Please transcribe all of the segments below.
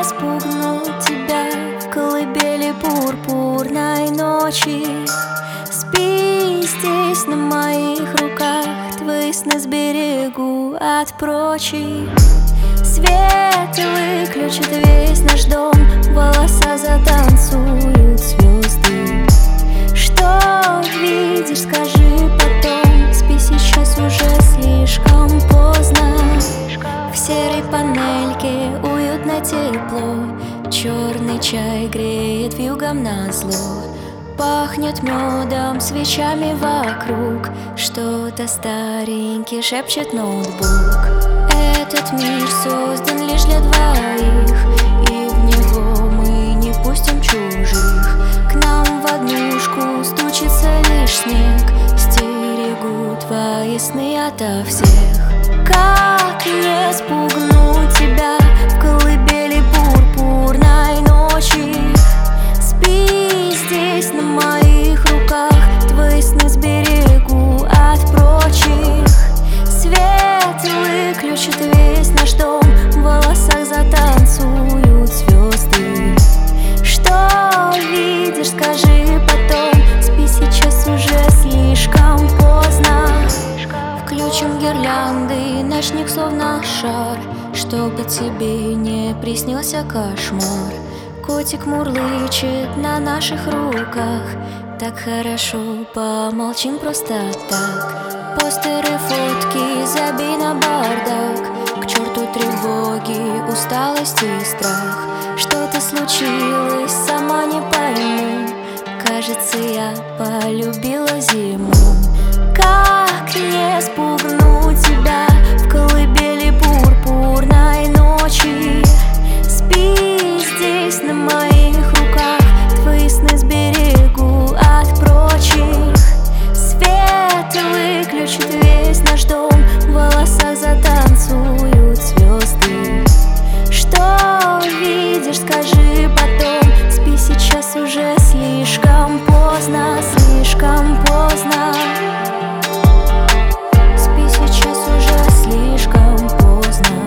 спугнуть тебя в колыбели пурпурной ночи. Спи здесь на моих руках, твои сны сберегу от прочих. Свет выключит весь наш дом, в волосах затанцуют звезды. Что видишь, скажи потом, спи сейчас, уже слишком поздно. В серой панельке уютно тепло, черный чай греет вьюгом назло. Пахнет медом, свечами вокруг, что-то старенький шепчет ноутбук. Этот мир создан лишь для двоих, и в него мы не пустим чужих. К нам в однушку стучится лишь снег, стерегут твои сны ото всех. Как не спугнуть тебя в колыбели пурпурной ночи? Спи здесь на моих руках, твои сны сберегу от прочих. Свет выключит весь наш дом, в волосах затанцуют звезды. Что видишь, скажи потом, спи сейчас, уже слишком поздно. Включим гирлянды, ночник словно шар, чтобы тебе не приснился кошмар. Котик мурлычет на наших руках, так хорошо, помолчим просто так. Постеры, фотки, забей на бардак, к черту тревоги, усталость и страх. Что-то случилось, сама не пойму, кажется, я полюбила зиму. Как не спугнуть тебя в колыбели пурпурной ночи? Спи здесь на моих руках, твои сны сберегу от прочих. Свет выключит весь наш дом, в волосах затанцуют звезды. Что видишь, скажи потом, спи сейчас, уже слишком поздно, слишком поздно. Спи сейчас, уже слишком поздно.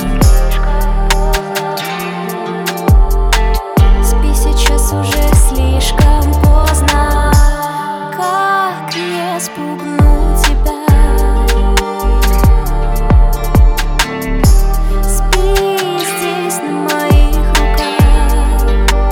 Спи сейчас, уже слишком поздно. Как не спугнуть тебя? Спи здесь на моих руках.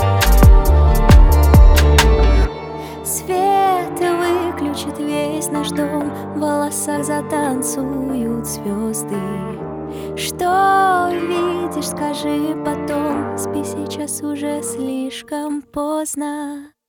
Свет выключит весь наш дом, в волосах затанцуют звезды. Что видишь, скажи потом, спи сейчас, уже слишком поздно.